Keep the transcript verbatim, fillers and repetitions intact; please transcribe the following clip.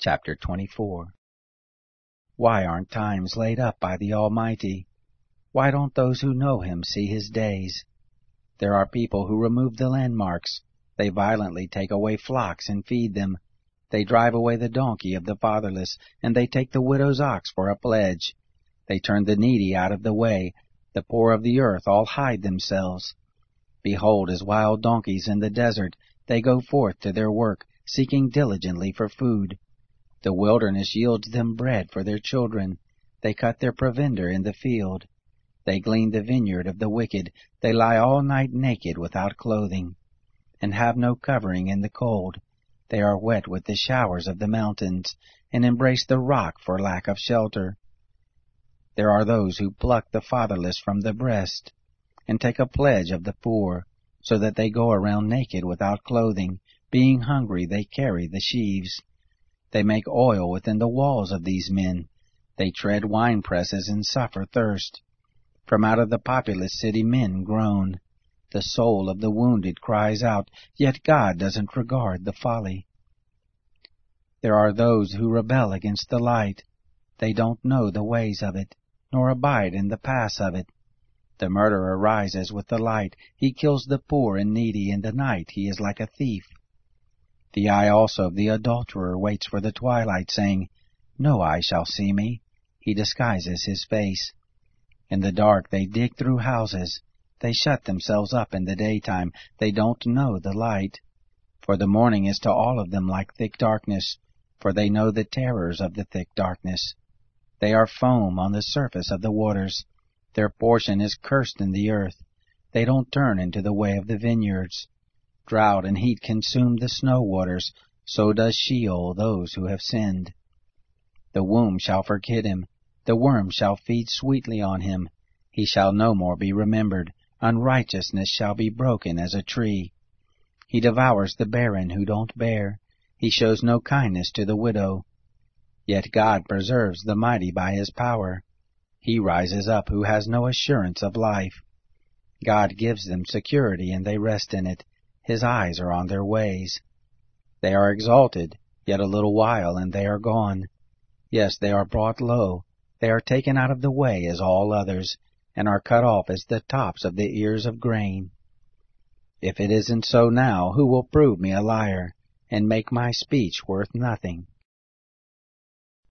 Chapter twenty-four. Why aren't times laid up by the Almighty? Why don't those who know Him see His days? There are people who remove the landmarks. They violently take away flocks and feed them. They drive away the donkey of the fatherless, and they take the widow's ox for a pledge. They turn the needy out of the way. The poor of the earth all hide themselves. Behold, as wild donkeys in the desert, they go forth to their work, seeking diligently for food. The wilderness yields them bread for their children. They cut their provender in the field. They glean the vineyard of the wicked. They lie all night naked without clothing, and have no covering in the cold. They are wet with the showers of the mountains, and embrace the rock for lack of shelter. There are those who pluck the fatherless from the breast, and take a pledge of the poor, so that they go around naked without clothing. Being hungry, they carry the sheaves. They make oil within the walls of these men. They tread wine presses and suffer thirst. From out of the populous city men groan. The soul of the wounded cries out, yet God doesn't regard the folly. There are those who rebel against the light. They don't know the ways of it, nor abide in the paths of it. The murderer rises with the light. He kills the poor and needy. In the night he is like a thief. The eye also of the adulterer waits for the twilight, saying, No eye shall see me. He disguises his face. In the dark they dig through houses. They shut themselves up in the daytime. They don't know the light. For the morning is to all of them like thick darkness, for they know the terrors of the thick darkness. They are foam on the surface of the waters. Their portion is cursed in the earth. They don't turn into the way of the vineyards. Drought and heat consume the snow waters, so does Sheol those who have sinned. The womb shall forget him, the worm shall feed sweetly on him. He shall no more be remembered, unrighteousness shall be broken as a tree. He devours the barren who don't bear, he shows no kindness to the widow. Yet God preserves the mighty by His power. He rises up who has no assurance of life. God gives them security, and they rest in it. His eyes are on their ways. They are exalted, yet a little while, and they are gone. Yes, they are brought low. They are taken out of the way as all others, and are cut off as the tops of the ears of grain. If it isn't so now, who will prove me a liar, and make my speech worth nothing?